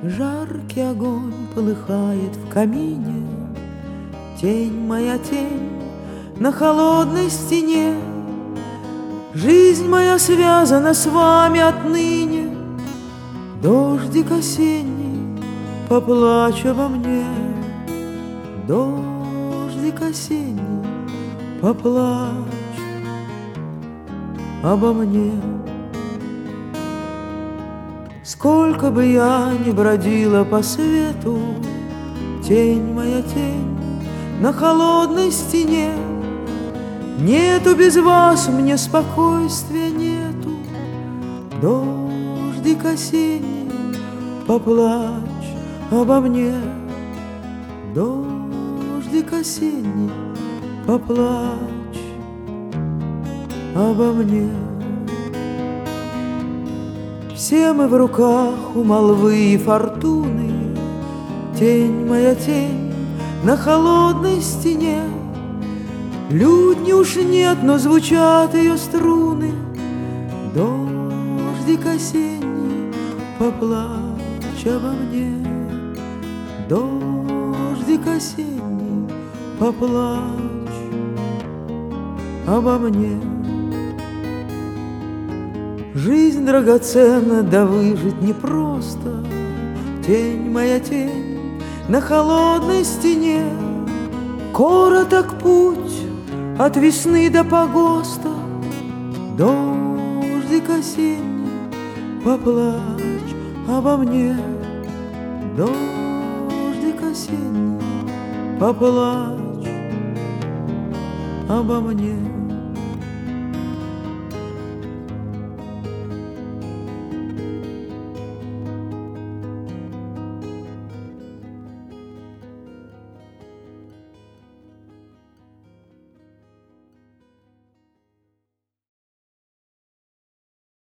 Жаркий огонь полыхает в камине, тень моя тень на холодной стене. Жизнь моя связана с вами отныне. Дождик осенний, поплачь обо мне. Дождик осенний, поплачь обо мне. Сколько бы я ни бродила по свету, тень моя тень на холодной стене. Нету без вас мне спокойствия, нету. Дождик осенний, поплачь обо мне. Дождик осенний, поплачь обо мне. Все мы в руках у молвы и фортуны, тень моя тень на холодной стене. Лютни уж нет, но звучат ее струны. Дождик осенний, поплачь обо мне. Дождик осенний, поплачь обо мне. Жизнь драгоценна, да выжить непросто. Тень моя тень на холодной стене. Короток путь от весны до погоста. Дождик осенний, поплачь обо мне. Дождик осенний, поплачь обо мне.